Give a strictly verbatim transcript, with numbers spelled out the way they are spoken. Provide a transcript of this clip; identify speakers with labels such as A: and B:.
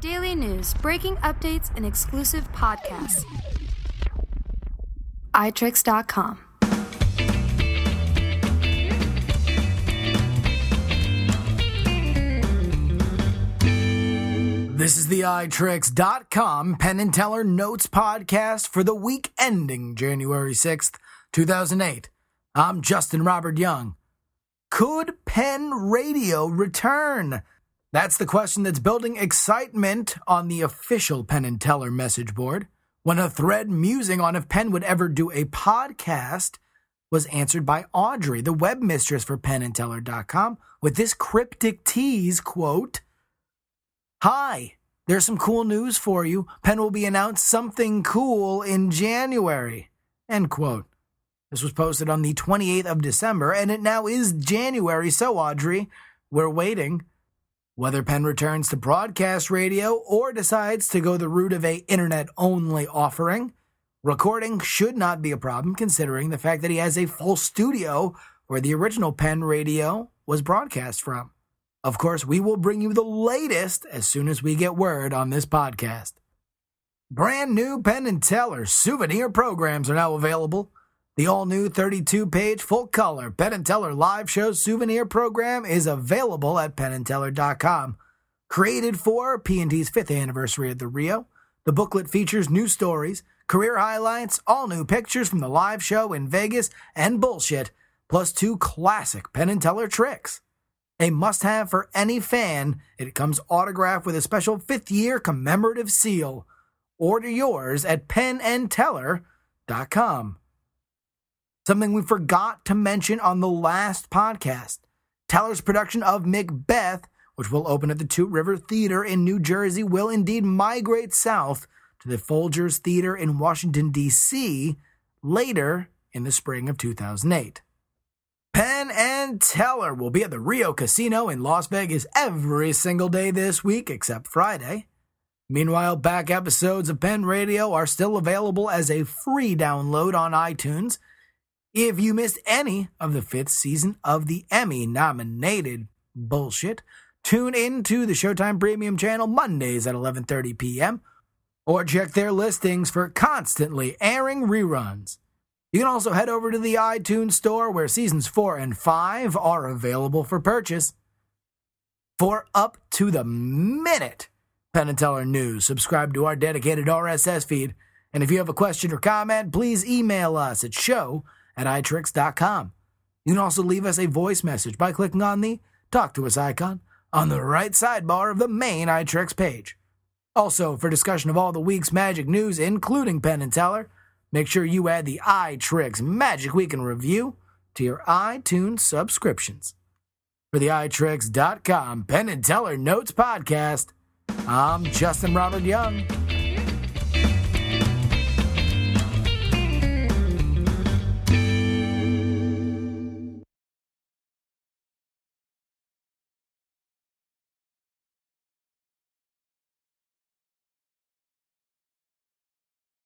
A: Daily news, breaking updates, and exclusive podcasts. i tricks dot com.
B: This is the i tricks dot com Penn and Teller Notes podcast for the week ending January sixth, two thousand eight. I'm Justin Robert Young. Could Penn Radio return? That's the question that's building excitement on the official Penn and Teller message board, when a thread musing on if Penn would ever do a podcast was answered by Audrey, the web mistress for penn and teller dot com, with this cryptic tease, quote, "Hi, there's some cool news for you. Penn will be announced something cool in January," end quote. This was posted on the twenty-eighth of December, and it now is January, so Audrey, we're waiting. Whether Penn returns to broadcast radio or decides to go the route of a internet-only offering, recording should not be a problem considering the fact that he has a full studio where the original Penn radio was broadcast from. Of course, we will bring you the latest as soon as we get word on this podcast. Brand new Penn and Teller souvenir programs are now available. The all-new thirty-two page full-color Penn and Teller live show souvenir program is available at penn and teller dot com. Created for P and T's fifth anniversary at the Rio, the booklet features new stories, career highlights, all-new pictures from the live show in Vegas, and bullshit, plus two classic Penn and Teller tricks. A must-have for any fan, it comes autographed with a special fifth-year commemorative seal. Order yours at penn and teller dot com. Something we forgot to mention on the last podcast. Teller's production of Macbeth, which will open at the Two River Theater in New Jersey, will indeed migrate south to the Folgers Theater in Washington, D C later in the spring of two thousand eight. Penn and Teller will be at the Rio Casino in Las Vegas every single day this week except Friday. Meanwhile, back episodes of Penn Radio are still available as a free download on iTunes. If you missed any of the fifth season of the Emmy-nominated bullshit, tune in to the Showtime Premium channel Mondays at eleven thirty p.m. or check their listings for constantly airing reruns. You can also head over to the iTunes store where seasons four and five are available for purchase. For up to the minute Penn and Teller news, subscribe to our dedicated R S S feed. And if you have a question or comment, please email us at show at i tricks dot com. You can also leave us a voice message by clicking on the Talk to Us icon on the right sidebar of the main iTricks page. Also, for discussion of all the week's magic news, including Penn and Teller, make sure you add the iTricks Magic Week in Review to your iTunes subscriptions. For the i tricks dot com Penn and Teller Notes podcast, I'm Justin Robert Young.